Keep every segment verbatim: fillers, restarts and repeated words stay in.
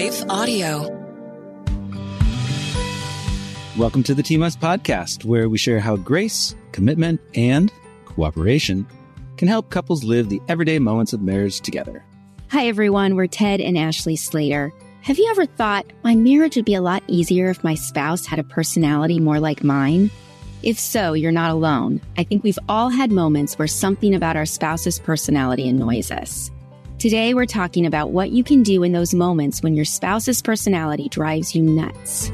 Life Audio. Welcome to the Team Us podcast, where we share how grace, commitment, and cooperation can help couples live the everyday moments of marriage together. Hi, everyone. We're Ted and Ashley Slater. Have you ever thought my marriage would be a lot easier if my spouse had a personality more like mine? If so, you're not alone. I think we've all had moments where something about our spouse's personality annoys us. Today, we're talking about what you can do in those moments when your spouse's personality drives you nuts.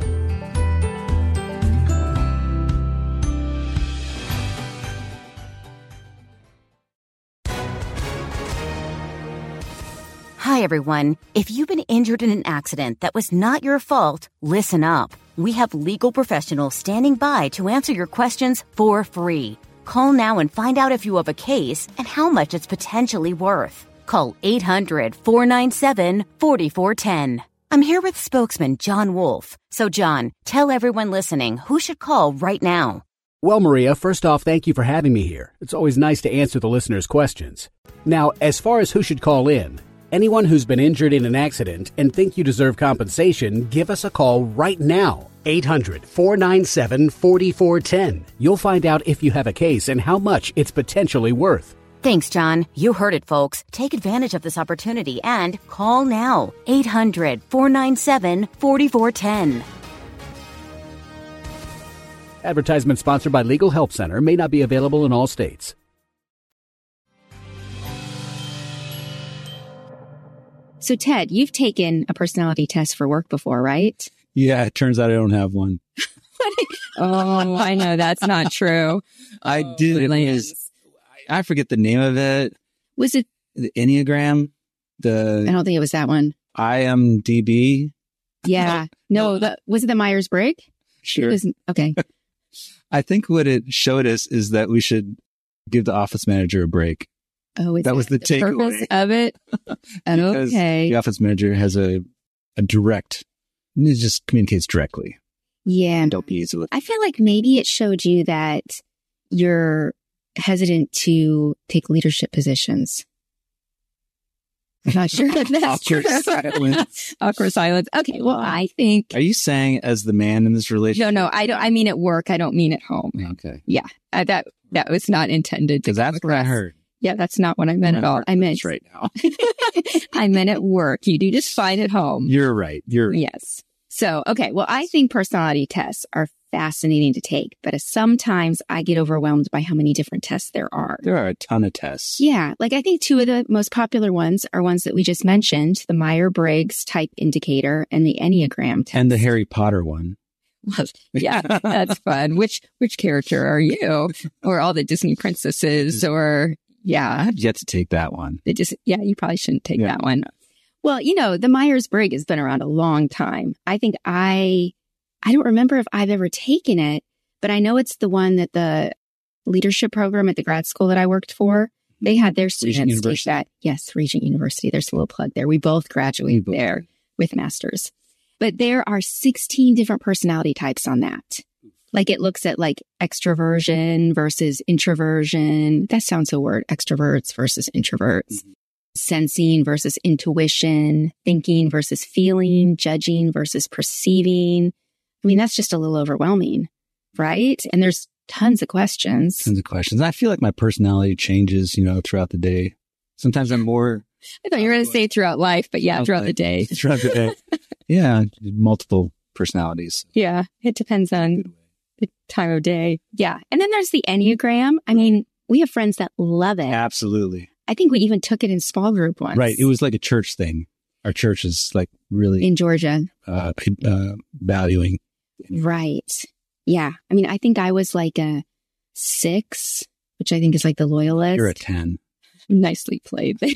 Hi, everyone. If you've been injured in an accident that was not your fault, listen up. We have legal professionals standing by to answer your questions for free. Call now and find out if you have a case and how much it's potentially worth. Call eight hundred, four nine seven, four four one zero. I'm here with spokesman John Wolf. So, John, tell everyone listening who should call right now. Well, Maria, first off, thank you for having me here. It's always nice to answer the listeners' questions. Now, as far as who should call in, anyone who's been injured in an accident and think you deserve compensation, give us a call right now. eight hundred, four nine seven, four four one zero. You'll find out if you have a case and how much it's potentially worth. Thanks, John. You heard it, folks. Take advantage of this opportunity and call now. eight hundred, four nine seven, four four one zero. Advertisement sponsored by Legal Help Center. May not be available in all states. So, Ted, you've taken a personality test for work before, right? Yeah, it turns out I don't have one. Oh, I know that's not true. I did. It was, I forget the name of it. Was it The Enneagram? The I don't think it was that one. I M D B? Yeah. No, the, was it the Myers-Briggs? Sure. It was, okay. I think what it showed us is that we should give the office manager a break. Oh, is That was the the purpose takeaway. of it? Because Okay. the office manager has a, a direct, it just communicates directly. Yeah. Don't be easy with I feel like maybe it showed you that you're hesitant to take leadership positions. I'm not sure that that's Awkward true. silence. Awkward silence. Okay. Well, I think. Are you saying as the man in this relationship? No, no, I don't. I mean at work. I don't mean at home. Okay. Yeah. Uh, that that was not intended to Because that's come what I across. heard. Yeah, that's not what I meant at all. I meant right now. I meant at work. You do just fine at home. You're right. You're right. Yes. So, okay. Well, I think personality tests are fascinating to take, but sometimes I get overwhelmed by how many different tests there are. There are a ton of tests. Yeah. Like I think two of the most popular ones are ones that we just mentioned, the Myers-Briggs type indicator and the Enneagram test. And the Harry Potter one. Well, yeah, that's fun. Which, which character are you? Or all the Disney princesses or, yeah. I've yet to take that one. It just, yeah, you probably shouldn't take Yeah. that one. Well, you know, the Myers-Briggs has been around a long time. I think I, I don't remember if I've ever taken it, but I know it's the one that the leadership program at the grad school that I worked for, they had their students take University. that. Yes, Regent University. There's a little plug there. We both graduated We both there with masters. But there are sixteen different personality types on that. Like it looks at like extroversion versus introversion. That sounds a word. Extroverts versus introverts. Mm-hmm. Sensing versus intuition, thinking versus feeling, judging versus perceiving. I mean, that's just a little overwhelming, right? And there's tons of questions. Tons of questions. I feel like my personality changes, you know, throughout the day. Sometimes I'm more I thought you were going to say throughout life, but yeah, throughout the day. throughout the day. Yeah, multiple personalities. Yeah, it depends on the time of day. Yeah. And then there's the Enneagram. I mean, we have friends that love it. Absolutely. I think we even took it in small group once. Right. It was like a church thing. Our church is like really in Georgia. uh, uh, valuing. Right. Yeah. I mean, I think I was like a six, which I think is like the loyalist. You're a ten. Nicely played there.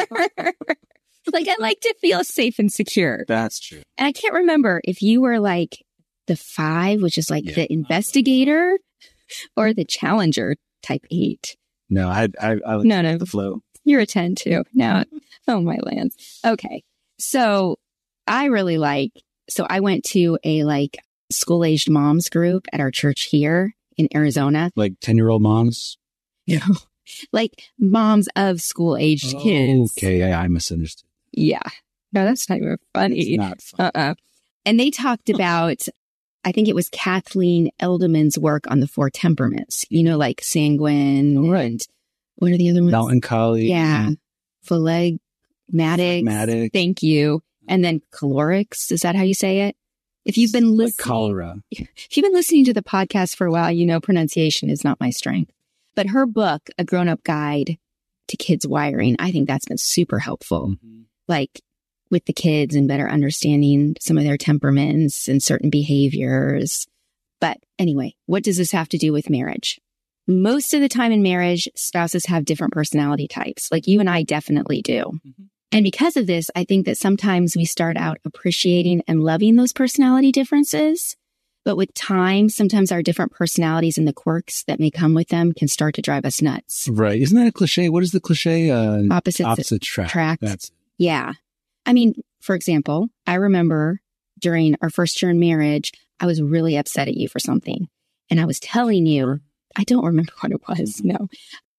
Like, I like to feel safe and secure. That's true. And I can't remember if you were like the five, which is like Yeah. the investigator, or the challenger type eight. No, I I, I like No, no. the flow. You're a ten too. Now, oh my lands. Okay. So I really like, so I went to a like school aged moms group at our church here in Arizona. Like ten-year-old moms? You know, like moms of school aged kids. Okay, yeah, I misunderstood. Yeah. No, that's not even funny. It's not fun. Uh-uh. And they talked about, I think it was Kathleen Edelman's work on the four temperaments, you know, like sanguine. Right. And what are the other ones? Melancholy. Yeah. Phlegmatic. Phlegmatic. Thank you. And then calorics. Is that how you say it? If you've been listening, Like cholera. if you've been listening to the podcast for a while, you know pronunciation is not my strength. But her book, A Grown-Up Guide to Kids Wiring, I think that's been super helpful. Mm-hmm. Like with the kids and better understanding some of their temperaments and certain behaviors. But anyway, what does this have to do with marriage? Most of the time in marriage, spouses have different personality types, like you and I definitely do. Mm-hmm. And because of this, I think that sometimes we start out appreciating and loving those personality differences. But with time, sometimes our different personalities and the quirks that may come with them can start to drive us nuts. Right. Isn't that a cliche? What is the cliche? Uh, Opposites opposite track. attract. That's Yeah. I mean, for example, I remember during our first year in marriage, I was really upset at you for something. And I was telling you, I don't remember what it was. No.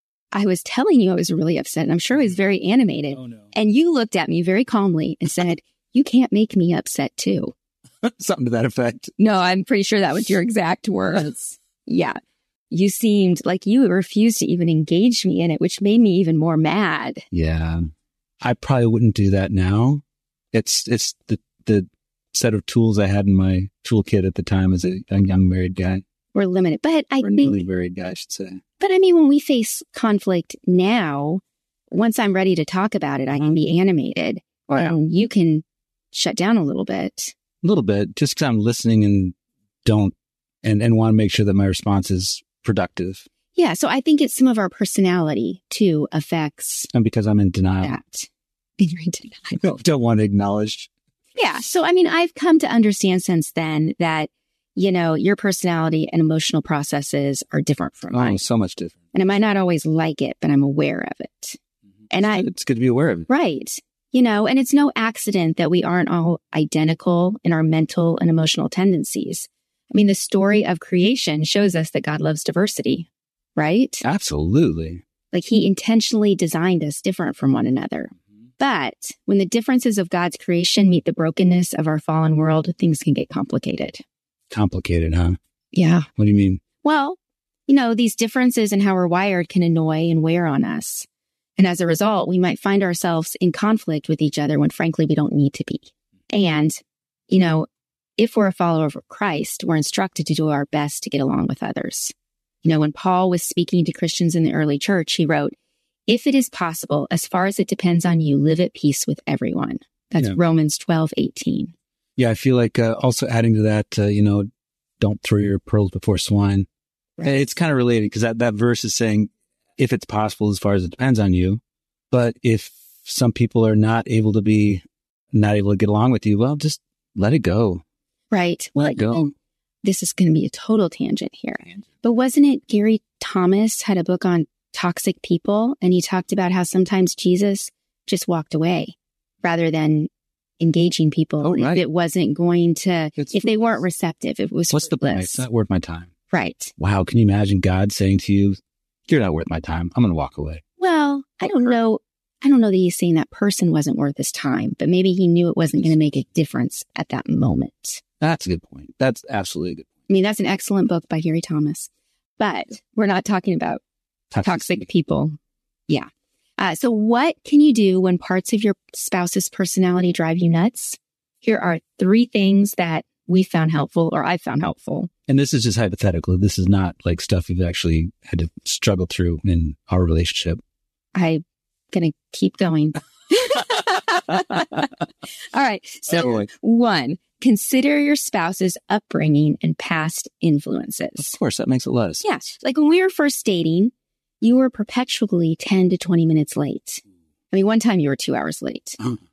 I was telling you I was really upset. And I'm sure I was very animated. Oh, no. And you looked at me very calmly and said, you can't make me upset too. Something to that effect. No, I'm pretty sure that was your exact words. Yeah. You seemed like you refused to even engage me in it, which made me even more mad. Yeah. I probably wouldn't do that now. It's it's the the set of tools I had in my toolkit at the time as a, a young married guy. We're limited. But I Or think, newly married guy, I should say. but I mean, when we face conflict now, once I'm ready to talk about it, I can be animated. Oh, yeah. And you can shut down a little bit. A little bit, just because I'm listening and don't, and, and want to make sure that my response is productive. Yeah. So I think it's some of our personality too affects And because I'm in denial. that. You're in denial. I don't, don't want to acknowledge. Yeah. So, I mean, I've come to understand since then that, you know, your personality and emotional processes are different from Oh, mine. so much different. And I might not always like it, but I'm aware of it. And I, It's good to be aware of it. right. You know, and it's no accident that we aren't all identical in our mental and emotional tendencies. I mean, the story of creation shows us that God loves diversity, right? Absolutely. Like he intentionally designed us different from one another. But when the differences of God's creation meet the brokenness of our fallen world, things can get complicated. Complicated, huh? Yeah. What do you mean? Well, you know, these differences in how we're wired can annoy and wear on us. And as a result, we might find ourselves in conflict with each other when frankly, we don't need to be. And, you know, if we're a follower of Christ, we're instructed to do our best to get along with others. You know, when Paul was speaking to Christians in the early church, he wrote, if it is possible, as far as it depends on you, live at peace with everyone. That's Yeah. Romans twelve eighteen. Yeah, I feel like uh, also adding to that, uh, you know, don't throw your pearls before swine. Right. It's kind of related because that, that verse is saying, if it's possible, as far as it depends on you. But if some people are not able to be, not able to get along with you, well, just let it go. Right. Well, Let go. even- this is going to be a total tangent here. But wasn't it Gary Thomas had a book on toxic people? And he talked about how sometimes Jesus just walked away rather than engaging people. Oh, right. If it wasn't going to, It's if they weren't receptive, it was What's the point? fruitless. It's not worth my time. Right. Wow. Can you imagine God saying to you, you're not worth my time. I'm going to walk away. Well, I don't know. I don't know that he's saying that person wasn't worth his time, but maybe he knew it wasn't going to make a difference at that moment. That's a good point. That's absolutely a good I mean, that's an excellent book by Gary Thomas, but we're not talking about point. toxic people. Yeah. Uh, so what can you do when parts of your spouse's personality drive you nuts? Here are three things that we found helpful or I found helpful. And this is just hypothetical. This is not like stuff you've actually had to struggle through in our relationship. I'm going to keep going. All right. So Oh, boy. one, consider your spouse's upbringing and past influences. Of course, that makes it less. Yeah. Like when we were first dating, you were perpetually ten to twenty minutes late. I mean, one time you were two hours late.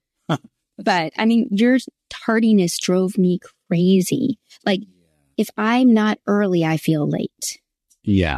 But I mean, your tardiness drove me crazy. Like if I'm not early, I feel late. Yeah.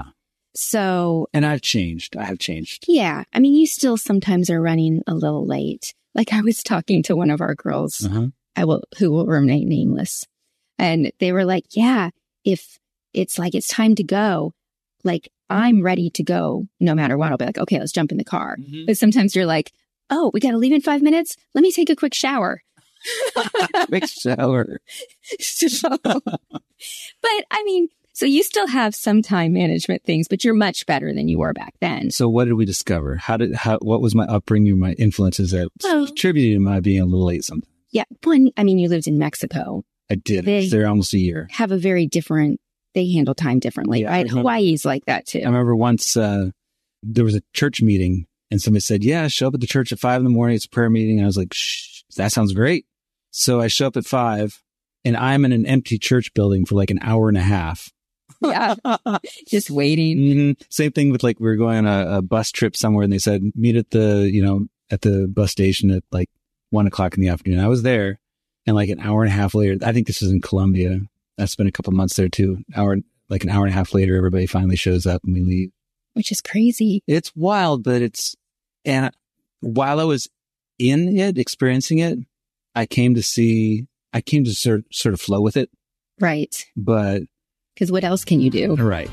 So And I've changed. I have changed. yeah, I mean, you still sometimes are running a little late. Like I was talking to one of our girls, Uh-huh. I will, who will remain nameless. And they were like, yeah, if it's like, it's time to go, like I'm ready to go no matter what. I'll be like, okay, let's jump in the car. Mhm. But sometimes you're like, oh, we got to leave in five minutes. Let me take a quick shower. Quick shower. So, but I mean, so you still have some time management things, but you're much better than you were back then. So what did we discover? How did, how, what was my upbringing, my influences that Oh. contributed to my being a little late sometimes? Yeah. One, I mean, you lived in Mexico. I did. They- I was there almost a year. Have a very different, they handle time differently, Yeah, I right? remember- Hawaii's like that too. I remember once uh, there was a church meeting and somebody said, yeah, show up at the church at five in the morning. It's a prayer meeting. And I was like, shh, that sounds great. So I show up at five and I'm in an empty church building for like an hour and a half. Yeah. Just waiting. hmm Same thing with like, we were going on a, a bus trip somewhere and they said, meet at the, you know, at the bus station at like one o'clock in the afternoon. I was there and like an hour and a half later, I think this is in Colombia. I spent a couple months there too. Hour, like an hour and a half later, everybody finally shows up and we leave. Which is crazy. It's wild, but it's, and while I was in it, experiencing it, I came to see, I came to sort, sort of flow with it, Right. but. Because what else can you do? Right.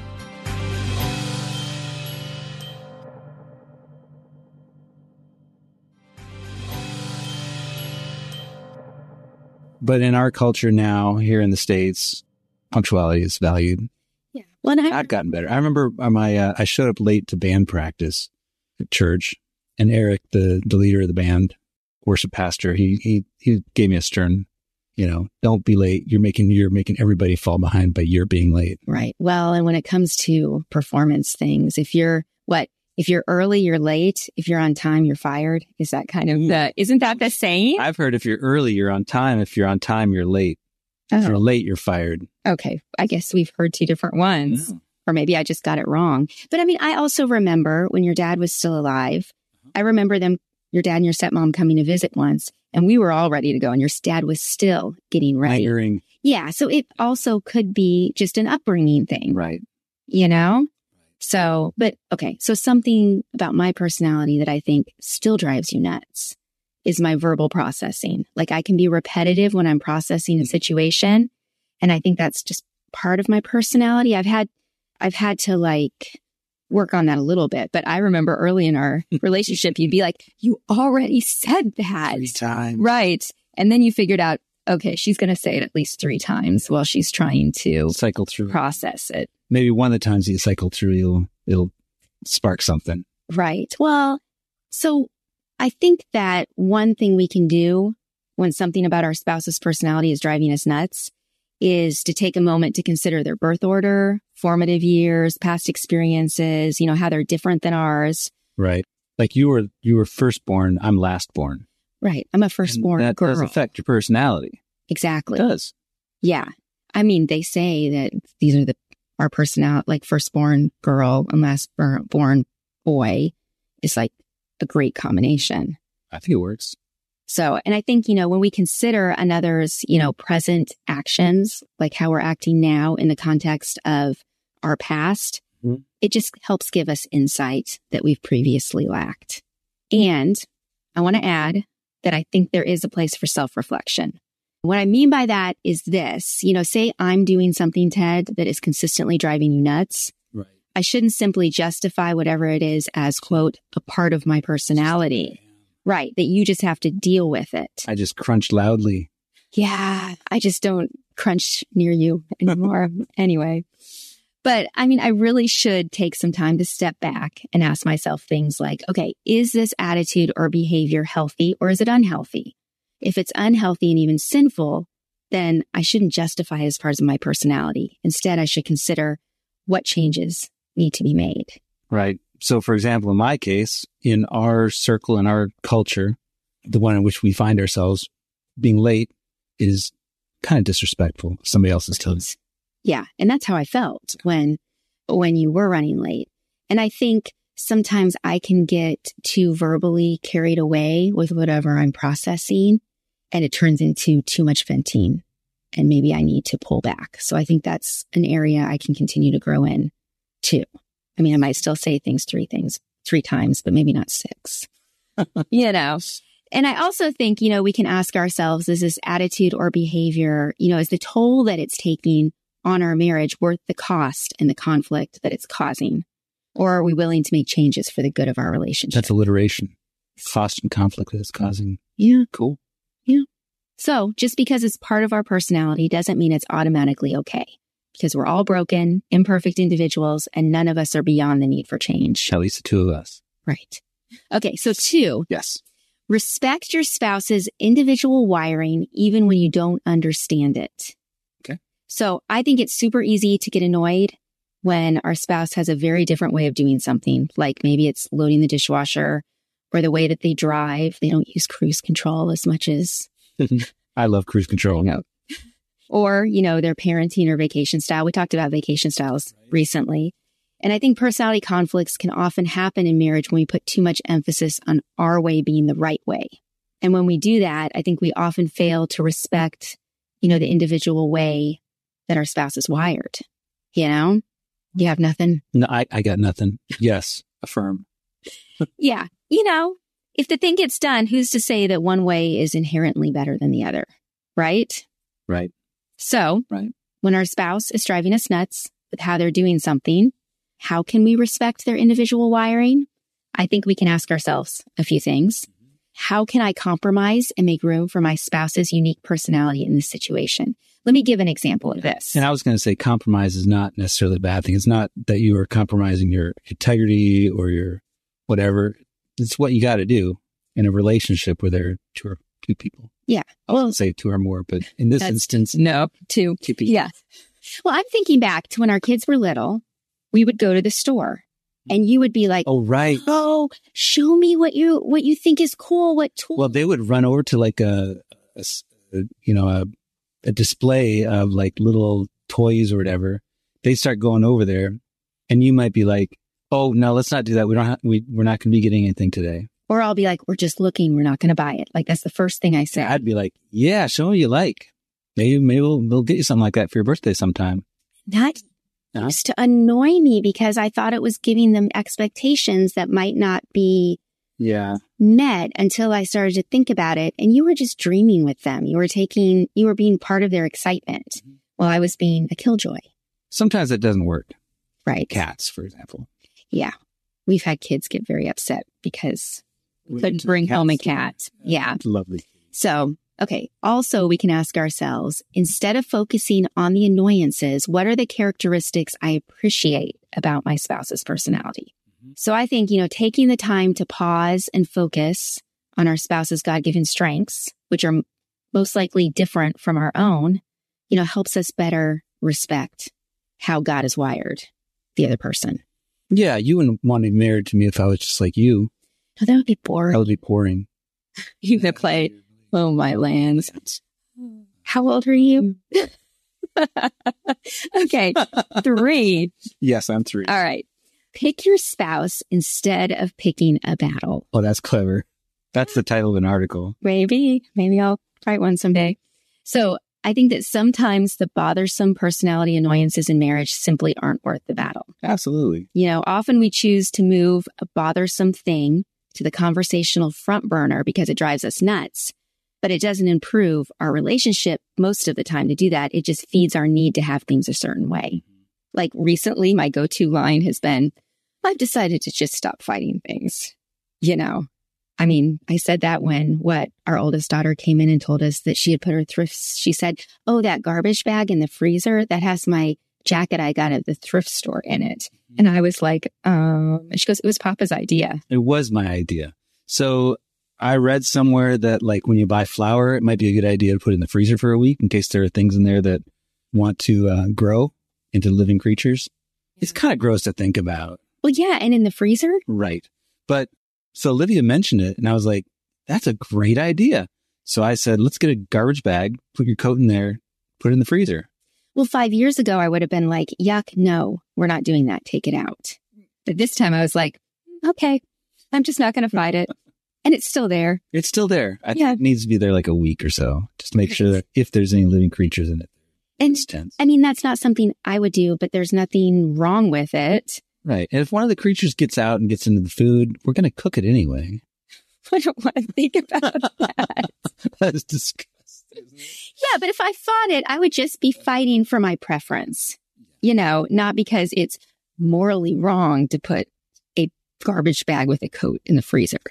But in our culture now, here in the States, punctuality is valued. Yeah. Well, and I, I've gotten better. I remember my, uh, I showed up late to band practice at church, and Eric, the, the leader of the band, worship pastor, he, he, he gave me a stern, you know, don't be late. You're making, you're making everybody fall behind by your being late. right. Well, and when it comes to performance things, if you're what, if you're early, you're late. If you're on time, you're fired. Is that kind of the, isn't that the saying? I've heard if you're early, you're on time. If you're on time, you're late. If you're Oh, late, you're fired. okay. I guess we've heard two different ones. Or maybe I just got it wrong. But I mean, I also remember when your dad was still alive, I remember them, your dad and your stepmom coming to visit once, and we were all ready to go, and your dad was still getting ready. Hiring. Yeah. So it also could be just an upbringing thing, Right. you know? So, but okay. So something about my personality that I think still drives you nuts is my verbal processing. Like I can be repetitive when I'm processing a situation. And I think that's just part of my personality. I've had, I've had to like work on that a little bit, but I remember early in our relationship, you'd be like, you already said that. Three times. Right. And then you figured out, okay, she's going to say it at least three times while she's trying to Cycle through. process it. Maybe one of the times you cycle through, you'll, it'll spark something. Right. Well, so I think that one thing we can do when something about our spouse's personality is driving us nuts is to take a moment to consider their birth order, formative years, past experiences, you know, how they're different than ours. Right. Like you were, you were firstborn. I'm lastborn. Right. I'm a And firstborn that girl. does affect your personality. Exactly. It does. Yeah. I mean, they say that these are the, our personality, like firstborn girl and lastborn boy is like a great combination. I think it works. So, and I think, you know, when we consider another's, you know, present actions, like how we're acting now in the context of our past, Mhm. it just helps give us insight that we've previously lacked. And I want to add that I think there is a place for self-reflection. What I mean by that is this, you know, say I'm doing something, Ted, that is consistently driving you nuts. Right. I shouldn't simply justify whatever it is as, quote, a part of my personality. Right. That you just have to deal with it. I just crunched loudly. Yeah. I just don't crunch near you anymore. Anyway. But I mean, I really should take some time to step back and ask myself things like, okay, is this attitude or behavior healthy or is it unhealthy? If it's unhealthy and even sinful, then I shouldn't justify it as part of my personality. Instead, I should consider what changes need to be made. Right. So, for example, in my case, in our circle, in our culture, the one in which we find ourselves, being late is kind of disrespectful. Somebody else is telling us. Yeah. And that's how I felt when, when you were running late. And I think sometimes I can get too verbally carried away with whatever I'm processing, and it turns into too much venting. And maybe I need to pull back. So I think that's an area I can continue to grow in too. I mean, I might still say things three things, three times, but maybe not six, you know? And I also think, you know, we can ask ourselves, is this attitude or behavior, you know, is the toll that it's taking on our marriage worth the cost and the conflict that it's causing? Or are we willing to make changes for the good of our relationship? That's alliteration. Constant conflict that it's causing. Yeah. Cool. Yeah. So just because it's part of our personality doesn't mean it's automatically okay, because we're all broken, imperfect individuals, and none of us are beyond the need for change. At least the two of us. Right. Okay. So two, Yes. respect your spouse's individual wiring, even when you don't understand it. Okay. So I think it's super easy to get annoyed when our spouse has a very different way of doing something. Like maybe it's loading the dishwasher or the way that they drive. They don't use cruise control as much as, I love cruise control. No. Or, you know, their parenting or vacation style. We talked about vacation styles recently. And I think personality conflicts can often happen in marriage when we put too much emphasis on our way being the right way. And when we do that, I think we often fail to respect, you know, the individual way that our spouse is wired. You know, you have nothing. No, I, I got nothing. Yes. Affirm. Yeah. You know, if the thing gets done, who's to say that one way is inherently better than the other? Right? Right. So Right. when our spouse is driving us nuts with how they're doing something, how can we respect their individual wiring? I think we can ask ourselves a few things. How can I compromise and make room for my spouse's unique personality in this situation? Let me give an example of this. And I was going to say compromise is not necessarily a bad thing. It's not that you are compromising your integrity or your whatever. It's what you got to do in a relationship where there are two or two people. Yeah. I was Well, going to say two or more, but in this That's- instance, no, two. two people. Yeah. Well, I'm thinking back to when our kids were little, we would go to the store and you would be like, Oh, right. oh, show me what you, what you think is cool. What tool? Well, they would run over to like a, a s- a, you know, a, a display of like little toys or whatever. They start going over there and you might be like, oh, no, let's not do that. We don't have, we, we're not going to be getting anything today. Or I'll be like, we're just looking. We're not going to buy it. Like, that's the first thing I say. I'd be like, yeah, show me what you like. Maybe, maybe we'll, we'll get you something like that for your birthday sometime. That Uh-huh. used to annoy me because I thought it was giving them expectations that might not be Yeah. met until I started to think about it. And you were just dreaming with them. You were taking, you were being part of their excitement Mm-hmm. while I was being a killjoy. Sometimes it doesn't work. Right. Cats, for example. Yeah. We've had kids get very upset because we couldn't bring home a cat. Yeah. Lovely. So, okay. Also, we can ask ourselves, instead of focusing on the annoyances, what are the characteristics I appreciate about my spouse's personality? Mm-hmm. So I think, you know, taking the time to pause and focus on our spouse's God-given strengths, which are most likely different from our own, you know, helps us better respect how God is wired the other person. Yeah, you wouldn't want to be married to me if I was just like you. No, that would be I boring. would be boring. You could play, oh, my lands. How old are you? Okay. Three. Yes, I'm three. All right. Pick your spouse instead of picking a battle. Oh, that's clever. That's the title of an article. Maybe, maybe I'll write one someday. So I think that sometimes the bothersome personality annoyances in marriage simply aren't worth the battle. Absolutely. You know, often we choose to move a bothersome thing to the conversational front burner because it drives us nuts, but it doesn't improve our relationship most of the time to do that. It just feeds our need to have things a certain way. Like recently, my go-to line has been, I've decided to just stop fighting things. You know, I mean, I said that when what our oldest daughter came in and told us that she had put her thrifts. She said, oh, that garbage bag in the freezer that has my jacket I got at the thrift store in it. And I was like, um, and she goes, it was Papa's idea. It was my idea. So I read somewhere that like when you buy flour, it might be a good idea to put it in the freezer for a week in case there are things in there that want to uh, grow into living creatures. It's kind of gross to think about. Well, yeah. And in the freezer? Right. But so Olivia mentioned it and I was like, that's a great idea. So I said, let's get a garbage bag, put your coat in there, put it in the freezer. Well, five years ago, I would have been like, yuck, no, we're not doing that. Take it out. But this time I was like, okay, I'm just not going to fight it. And it's still there. It's still there. I Yeah. think it needs to be there like a week or so. Just to make sure that if there's any living creatures in it. And It's tense. I mean, that's not something I would do, but there's nothing wrong with it. Right. And if one of the creatures gets out and gets into the food, we're going to cook it anyway. I don't want to think about that. That's disgusting. Yeah, but if I fought it, I would just be fighting for my preference, you know, not because it's morally wrong to put a garbage bag with a coat in the freezer.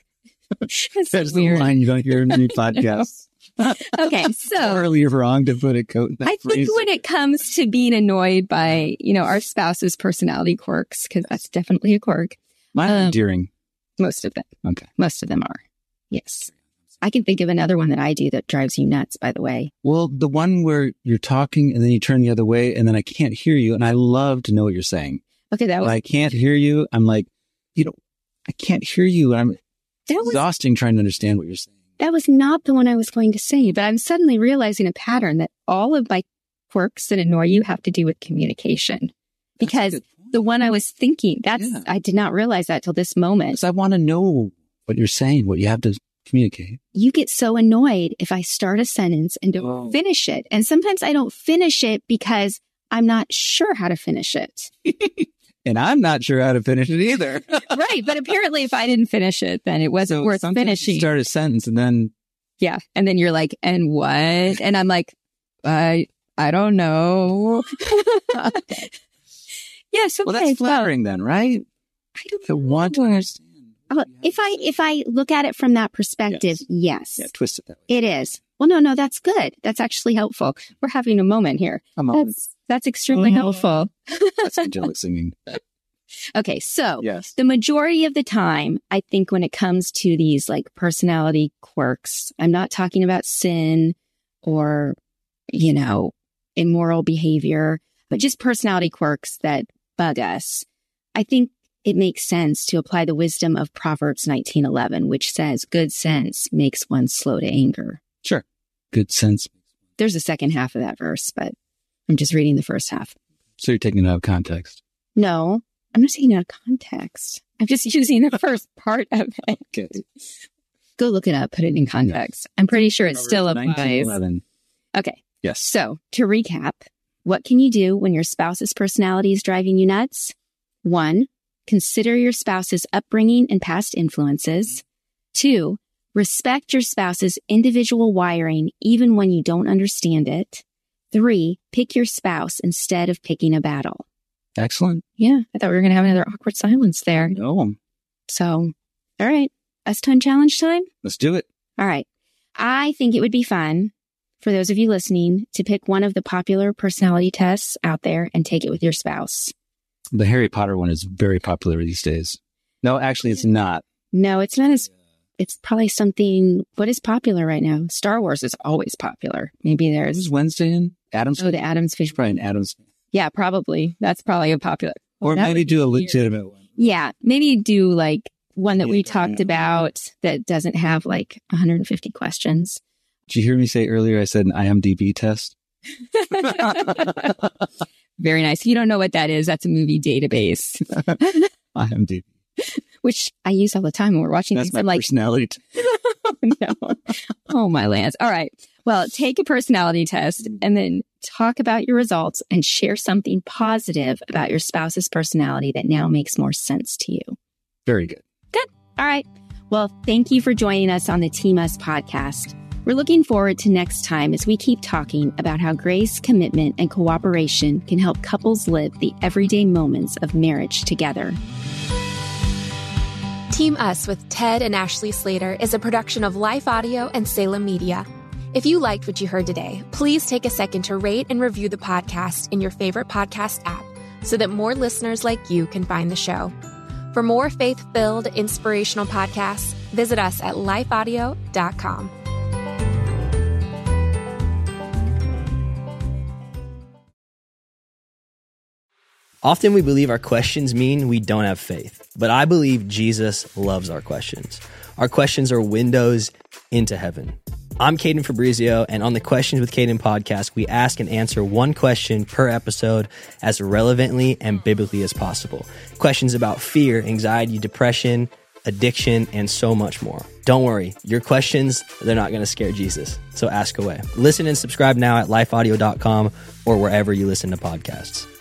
That's That's weird. the line you don't hear in any podcasts. Okay, so Morally wrong to put a coat in that I think freezer. when it comes to being annoyed by, you know, our spouse's personality quirks, because that's definitely a quirk, Mine are um, endearing. most of them, Okay. most of them are. Yes. I can think of another one that I do that drives you nuts, by the way. Well, the one where you're talking and then you turn the other way and then I can't hear you. And I love to know what you're saying. Okay, that When was, I can't hear you, I'm like, you know, I can't hear you. And I'm that was, exhausting trying to understand what you're saying. that was not the one I was going to say, but I'm suddenly realizing a pattern that all of my quirks that annoy you have to do with communication. Because That's a good point. the one I was thinking, that's, Yeah. I did not realize that till this moment. Because I want to know what you're saying, what you have to communicate. You get so annoyed if I start a sentence and don't Oh. finish it. And sometimes I don't finish it because I'm not sure how to finish it. And I'm not sure how to finish it either. Right. But apparently if I didn't finish it, then it wasn't So worth sometimes finishing. You start a sentence and then Yeah. And then you're like, and what? And I'm like, I, I don't know. Yes. Okay. well, that's flattering then, right? I don't I want to understand. Oh, if I, if I look at it from that perspective, yes, Yeah, twist it that way. it is. Well, no, no, that's good. That's actually helpful. We're having a moment here. Come on. That's, that's extremely Mhm. helpful. That's angelic singing. Okay. So Yes. the majority of the time, I think when it comes to these like personality quirks, I'm not talking about sin or, you know, immoral behavior, but just personality quirks that bug us. I think it makes sense to apply the wisdom of Proverbs nineteen eleven, which says good sense makes one slow to anger. Sure. Good sense. There's a second half of that verse, but I'm just reading the first half. So you're taking it out of context. No, I'm not taking it out of context. I'm just using the first part of it. Okay. Go look it up, put it in context. I'm pretty sure it still applies. nineteen eleven. Okay. Yes. So to recap, what can you do when your spouse's personality is driving you nuts? One, consider your spouse's upbringing and past influences. Two, respect your spouse's individual wiring even when you don't understand it. Three, pick your spouse instead of picking a battle. Excellent. Yeah, I thought we were going to have another awkward silence there. No. So, all right, us ton challenge time. Let's do it. All right. I think it would be fun for those of you listening to pick one of the popular personality tests out there and take it with your spouse. The Harry Potter one is very popular these days. No, actually, it's not. No, it's not as, it's probably something, what is popular right now? Star Wars is always popular. Maybe This there's, is Wednesday in Adams. oh, the Addams It's Family. probably an Adams. Yeah, probably. That's probably a popular. Or That maybe would do a be weird. legitimate one. Yeah, maybe do like one that we Yeah. talked about that doesn't have like one hundred fifty questions. Did you hear me say earlier I said an I M D B test? Very nice. If you don't know what that is, that's a movie database, I M D B. which I use all the time when we're watching That's things. my I'm like, personality. T- no. Oh, my lands. All right. Well, take a personality test and then talk about your results and share something positive about your spouse's personality that now makes more sense to you. Very good. Good. All right. Well, thank you for joining us on the Team Us podcast. We're looking forward to next time as we keep talking about how grace, commitment, and cooperation can help couples live the everyday moments of marriage together. Team Us with Ted and Ashley Slater is a production of Life Audio and Salem Media. If you liked what you heard today, please take a second to rate and review the podcast in your favorite podcast app so that more listeners like you can find the show. For more faith-filled, inspirational podcasts, visit us at life audio dot com. Often we believe our questions mean we don't have faith, but I believe Jesus loves our questions. Our questions are windows into heaven. I'm Caden Fabrizio, and on the Questions with Caden podcast, we ask and answer one question per episode as relevantly and biblically as possible. Questions about fear, anxiety, depression, addiction, and so much more. Don't worry, your questions, they're not going to scare Jesus, so ask away. Listen and subscribe now at life audio dot com or wherever you listen to podcasts.